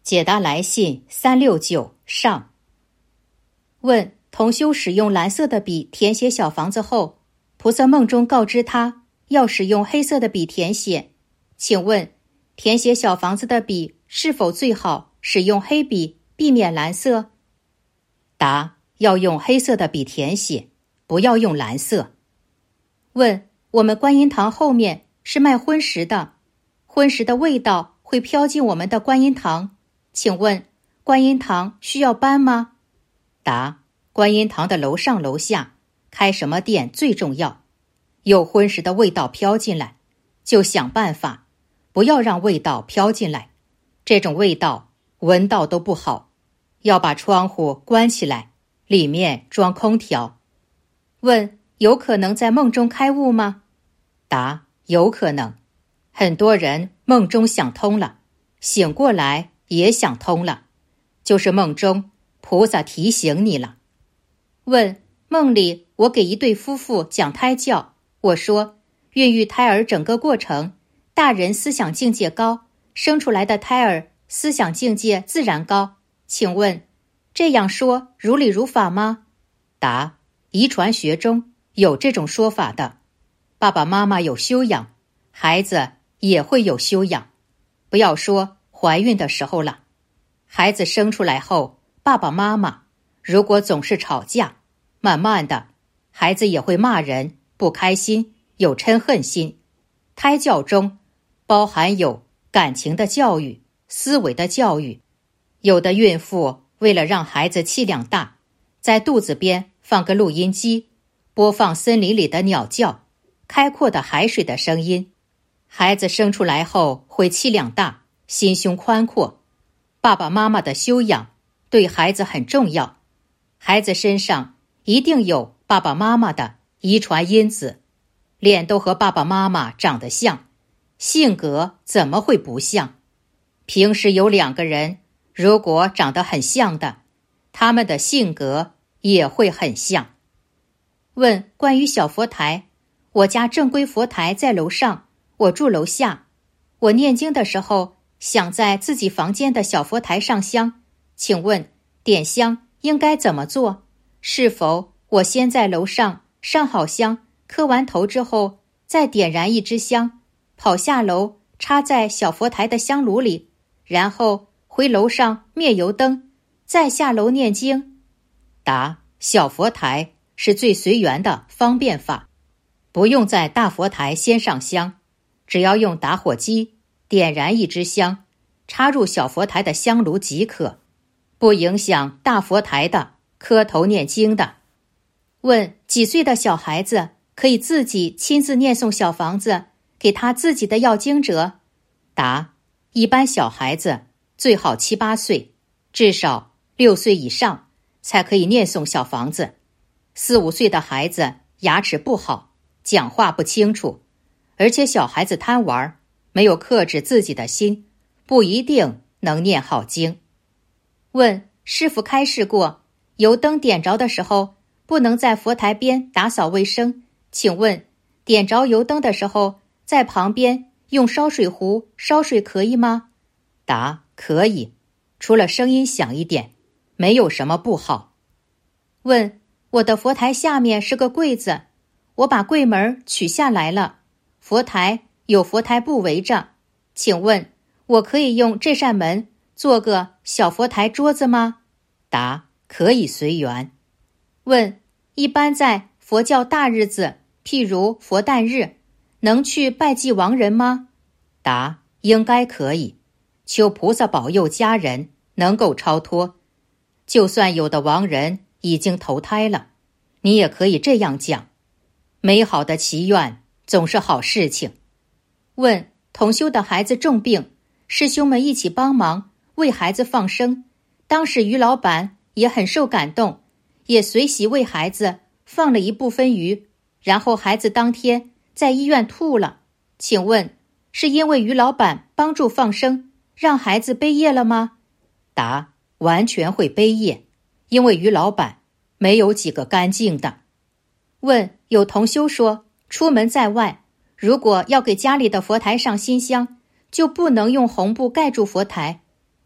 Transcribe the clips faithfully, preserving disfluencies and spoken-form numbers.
解答来信三六九上。问：同修使用蓝色的笔填写小房子后，菩萨梦中告知他要使用黑色的笔填写，请问填写小房子的笔是否最好使用黑笔，避免蓝色？答：要用黑色的笔填写，不要用蓝色。问：我们观音堂后面是卖荤食的，荤食的味道会飘进我们的观音堂，请问观音堂需要搬吗？答：观音堂的楼上楼下开什么店最重要，有荤食的味道飘进来，就想办法不要让味道飘进来，这种味道闻到都不好，要把窗户关起来，里面装空调。问：有可能在梦中开悟吗？答：有可能，很多人梦中想通了，醒过来也想通了，就是梦中菩萨提醒你了。问：梦里我给一对夫妇讲胎教，我说孕育胎儿整个过程，大人思想境界高，生出来的胎儿思想境界自然高，请问这样说如理如法吗？答：遗传学中有这种说法的，爸爸妈妈有修养，孩子也会有修养。不要说怀孕的时候了，孩子生出来后，爸爸妈妈如果总是吵架，慢慢的孩子也会骂人，不开心，有嗔恨心。胎教中包含有感情的教育，思维的教育。有的孕妇为了让孩子气量大，在肚子边放个录音机，播放森林里的鸟叫，开阔的海水的声音。孩子生出来后会气量大，心胸宽阔。爸爸妈妈的修养对孩子很重要，孩子身上一定有爸爸妈妈的遗传因子，脸都和爸爸妈妈长得像，性格怎么会不像？平时有两个人如果长得很像的，他们的性格也会很像。问：关于小佛台，我家正规佛台在楼上，我住楼下，我念经的时候想在自己房间的小佛台上香，请问点香应该怎么做？是否我先在楼上上好香，磕完头之后再点燃一支香，跑下楼插在小佛台的香炉里，然后回楼上灭油灯，再下楼念经？答：小佛台是最随缘的方便法，不用在大佛台先上香，只要用打火机点燃一支香，插入小佛台的香炉即可，不影响大佛台的磕头念经的。问：几岁的小孩子可以自己亲自念诵小房子给他自己的要经者？答：一般小孩子最好七八岁，至少六岁以上才可以念诵小房子。四五岁的孩子牙齿不好，讲话不清楚，而且小孩子贪玩，没有克制自己的心，不一定能念好经。问：师父开示过，油灯点着的时候不能在佛台边打扫卫生，请问点着油灯的时候在旁边用烧水壶烧水可以吗？答：可以，除了声音响一点，没有什么不好。问：我的佛台下面是个柜子，我把柜门取下来了，佛台有佛台布围着，请问我可以用这扇门做个小佛台桌子吗？答：可以随缘。问：一般在佛教大日子，譬如佛诞日，能去拜祭亡人吗？答：应该可以，求菩萨保佑家人能够超脱。就算有的亡人已经投胎了，你也可以这样讲，美好的祈愿总是好事情。问：同修的孩子重病，师兄们一起帮忙为孩子放生，当时于老板也很受感动，也随喜为孩子放了一部分鱼，然后孩子当天在医院吐了，请问是因为于老板帮助放生让孩子背业了吗？答：完全会背业，因为于老板没有几个干净的。问：有同修说出门在外，如果要给家里的佛台上新香，就不能用红布盖住佛台，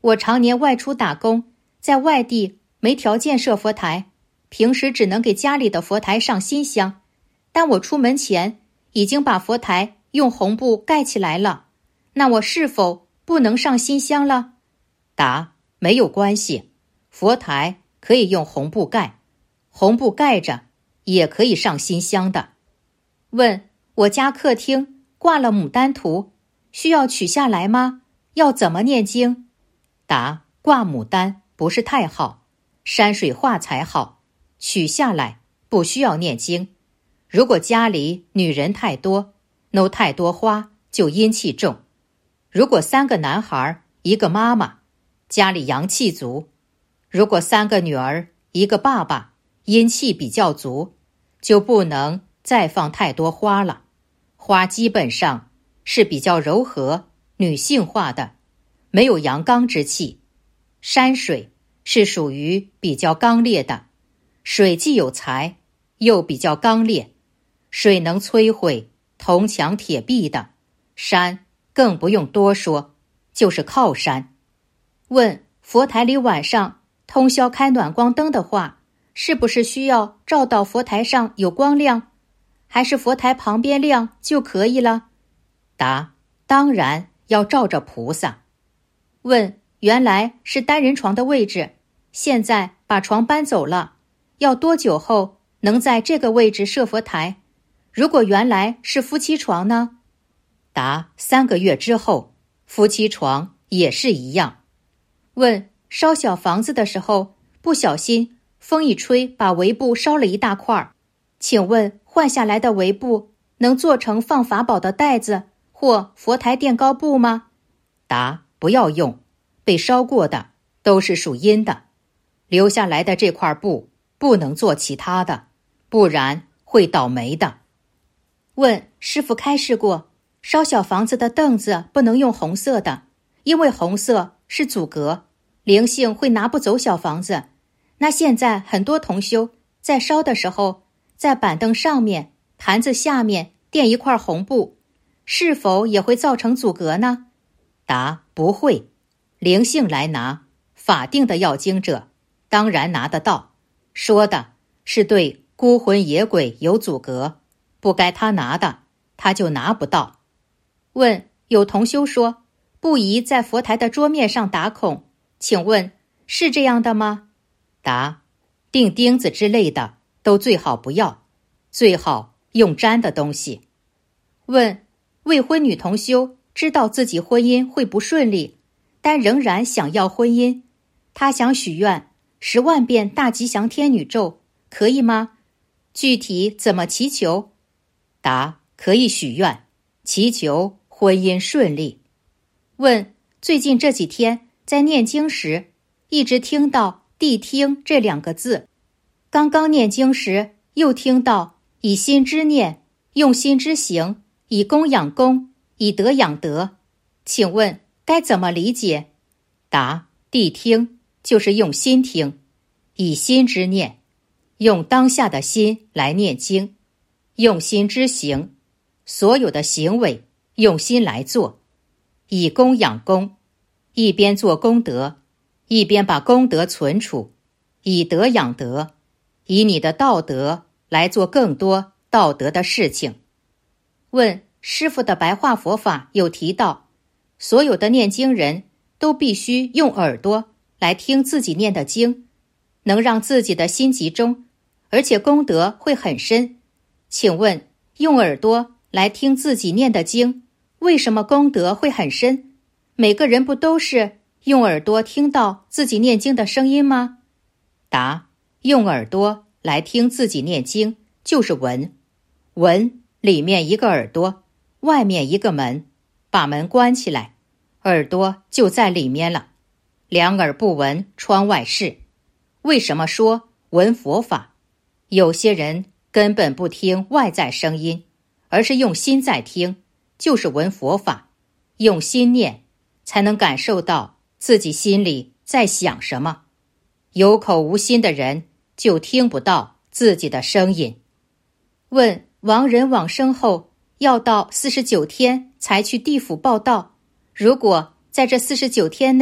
我常年外出打工，在外地没条件设佛台，平时只能给家里的佛台上新香，但我出门前已经把佛台用红布盖起来了，那我是否不能上新香了？ 答：没有关系，佛台可以用红布盖，红布盖着也可以上新香的。 问：我家客厅挂了牡丹图，需要取下来吗？要怎么念经？ 答：挂牡丹不是太好，山水画才好，取下来不需要念经。如果家里女人太多，弄太多花就阴气重。如果三个男孩一个妈妈，家里阳气足；如果三个女儿一个爸爸，阴气比较足，就不能再放太多花了。花基本上是比较柔和、女性化的，没有阳刚之气。山水是属于比较刚烈的，水既有财，又比较刚烈，水能摧毁铜墙铁壁的，山更不用多说，就是靠山。 问：佛台里晚上通宵开暖光灯的话，是不是需要照到佛台上有光亮，还是佛台旁边亮就可以了？ 答：当然要照着菩萨。 问：原来是单人床的位置，现在把床搬走了，要多久后能在这个位置设佛台？如果原来是夫妻床呢？ 答：三个月之后，夫妻床也是一样。 问：烧小房子的时候，不小心风一吹把围布烧了一大块，请问换下来的围布能做成放法宝的袋子或佛台垫高布吗？ 答：不要用，被烧过的都是属阴的，留下来的这块布不能做其他的，不然会倒霉的。 问：师父开示过，烧小房子的凳子不能用红色的，因为红色是阻隔，灵性会拿不走小房子。那现在很多同修在烧的时候，在板凳上面、盘子下面垫一块红布，是否也会造成阻隔呢？ 答：不会，灵性来拿，法定的要经者当然拿得到，说的是对孤魂野鬼有阻隔，不该他拿的他就拿不到。 问：有同修说不宜在佛台的桌面上打孔，请问是这样的吗？ 答：钉钉子之类的都最好不要，最好用粘的东西。 问：未婚女同修知道自己婚姻会不顺利，但仍然想要婚姻，她想许愿十万遍大吉祥天女咒，可以吗？具体怎么祈求？ 答：可以许愿，祈求婚姻顺利。 问：最近这几天在念经时，一直听到谛听这两个字，刚刚念经时又听到以心之念，用心之行，以功养功，以德养德，请问该怎么理解？ 答：谛听就是用心听，以心之念，用当下的心来念经，用心之行，所有的行为用心来做，以功养功，一边做功德，一边把功德存储，以德养德，以你的道德来做更多道德的事情。 问：师父的白话佛法有提到，所有的念经人都必须用耳朵来听自己念的经，能让自己的心集中，而且功德会很深。请问用耳朵来听自己念的经，为什么功德会很深？每个人不都是用耳朵听到自己念经的声音吗？ 答：用耳朵来听自己念经就是闻，闻里面一个耳朵，外面一个门，把门关起来，耳朵就在里面了。两耳不闻窗外事。为什么说闻佛法？有些人根本不听外在声音，而是用心在听，就是闻佛法，用心念才能感受到自己心里在想什么。有口无心的人就听不到自己的声音。 问：亡人往生后要到四十九天才去地府报到，如果在这四十九天内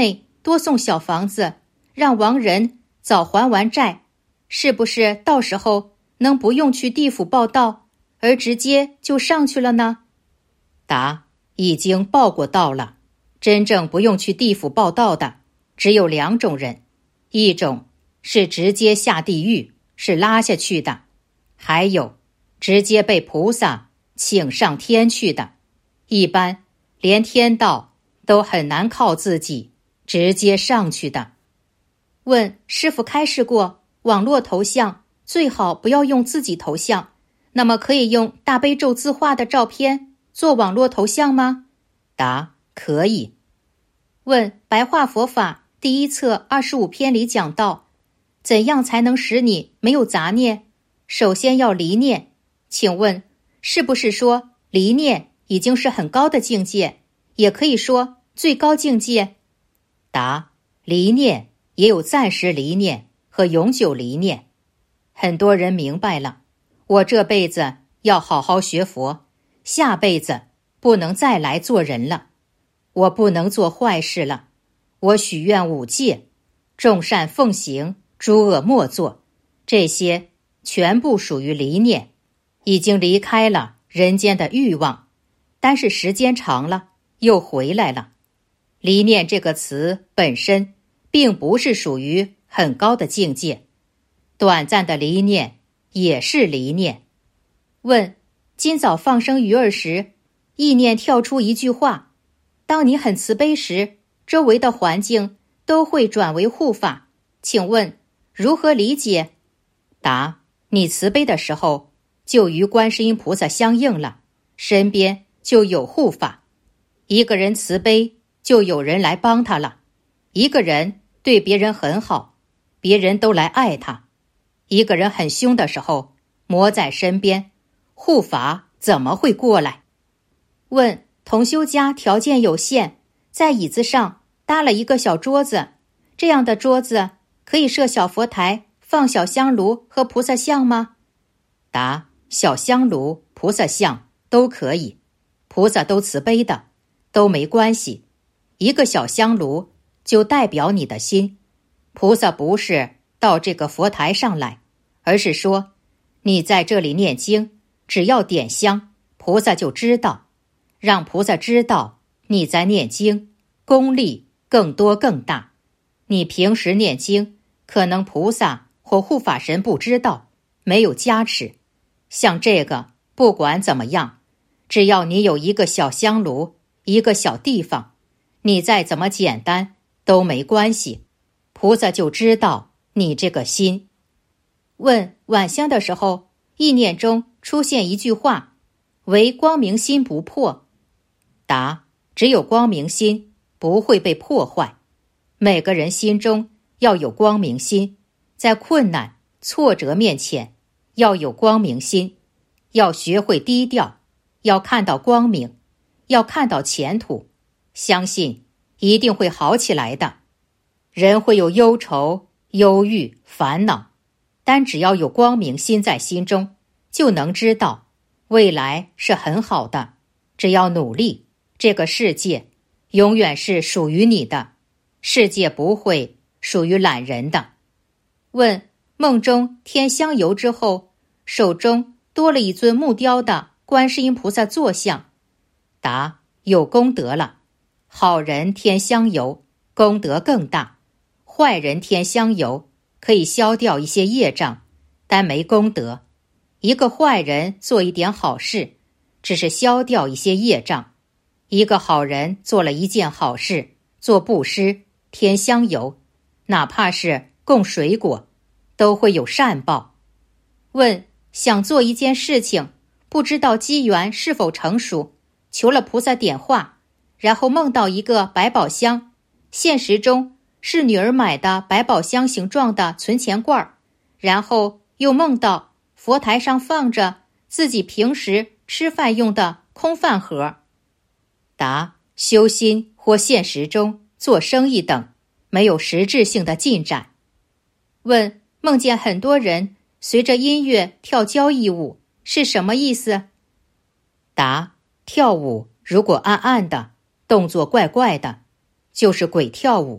多送小房子，让亡人早还完债，是不是到时候能不用去地府报到，而直接就上去了呢？ 答：已经报过到了。真正不用去地府报到的只有两种人，一种是直接下地狱，是拉下去的，还有直接被菩萨请上天去的。一般连天道都很难靠自己直接上去的。 问师父开示过，网络头像最好不要用自己头像，那么可以用大悲咒字画的照片做网络头像吗？ 答：可以。 问白话佛法第一册二十五篇里讲到，怎样才能使你没有杂念？首先要离念。请问是不是说离念已经是很高的境界，也可以说最高境界？ 答：离念也有暂时离念和永久离念。很多人明白了，我这辈子要好好学佛，下辈子不能再来做人了，我不能做坏事了，我许愿五戒，众善奉行，诸恶莫作，这些全部属于离念，已经离开了人间的欲望，但是时间长了又回来了。离念这个词本身并不是属于很高的境界，短暂的离念也是离念。 问今早放生鱼儿时，意念跳出一句话，当你很慈悲时，周围的环境都会转为护法，请问如何理解？ 答：你慈悲的时候就与观世音菩萨相应了，身边就有护法。一个人慈悲，就有人来帮他了。一个人对别人很好，别人都来爱他。一个人很凶的时候，魔在身边，护法怎么会过来？ 问同修家条件有限，在椅子上搭了一个小桌子，这样的桌子可以设小佛台，放小香炉和菩萨像吗？ 答：小香炉、菩萨像都可以，菩萨都慈悲的，都没关系。一个小香炉就代表你的心，菩萨不是到这个佛台上来，而是说你在这里念经，只要点香，菩萨就知道，让菩萨知道你在念经，功力更多更大。你平时念经，可能菩萨或护法神不知道，没有加持。像这个不管怎么样，只要你有一个小香炉，一个小地方，你再怎么简单都没关系，菩萨就知道你这个心。 问晚香的时候，意念中出现一句话，唯光明心不破。 答：只有光明心不会被破坏。每个人心中要有光明心，在困难挫折面前要有光明心，要学会低调，要看到光明，要看到前途，相信一定会好起来的。人会有忧愁、忧郁、烦恼，但只要有光明心在心中，就能知道未来是很好的。只要努力，这个世界永远是属于你的，世界不会属于懒人的。 问梦中添香油之后，手中多了一尊木雕的观世音菩萨坐像。 答：有功德了。好人添香油，功德更大；坏人添香油，可以消掉一些业障，但没功德。一个坏人做一点好事，只是消掉一些业障；一个好人做了一件好事，做布施，添香油，哪怕是供水果，都会有善报。 问想做一件事情，不知道机缘是否成熟，求了菩萨点化，然后梦到一个百宝箱，现实中是女儿买的百宝箱形状的存钱罐，然后又梦到佛台上放着自己平时吃饭用的空饭盒。 答：修心或现实中做生意等，没有实质性的进展。 问梦见很多人随着音乐跳交谊舞，是什么意思？ 答：跳舞如果暗暗的，动作怪怪的，就是鬼跳舞，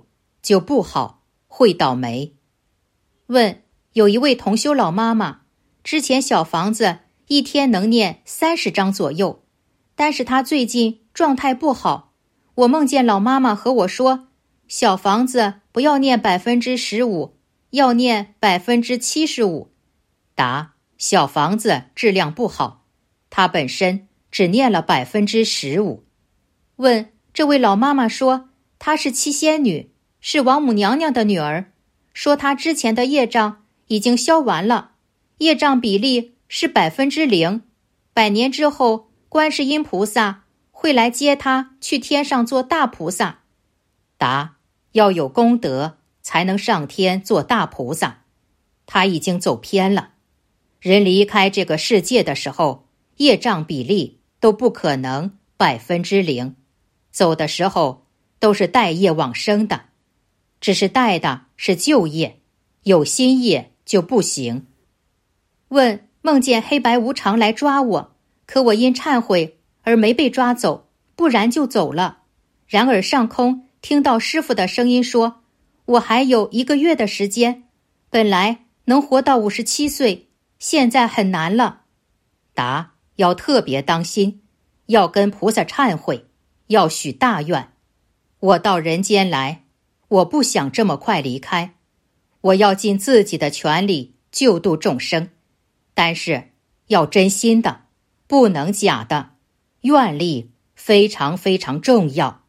就不好，会倒霉。 问：有一位同修老妈妈，之前小房子一天能念三十张左右，但是她最近状态不好，我梦见老妈妈和我说，小房子不要念百分之十五，要念百分之七十五。 答：小房子质量不好，她本身只念了百分之十五。 问：这位老妈妈说，她是七仙女，是王母娘娘的女儿，说她之前的业障已经消完了，业障比例是百分之零，百年之后，观世音菩萨会来接她去天上做大菩萨。 答：要有功德才能上天做大菩萨，他已经走偏了。人离开这个世界的时候，业障比例都不可能百分之零，走的时候都是带业往生的，只是带的是旧业，有新业就不行。 问：梦见黑白无常来抓我，可我因忏悔而没被抓走，不然就走了。然而上空听到师父的声音说，我还有一个月的时间，本来能活到五十七岁，现在很难了。 答：要特别当心，要跟菩萨忏悔，要许大愿。我到人间来，我不想这么快离开，我要尽自己的全力救度众生，但是要真心的，不能假的，愿力非常非常重要。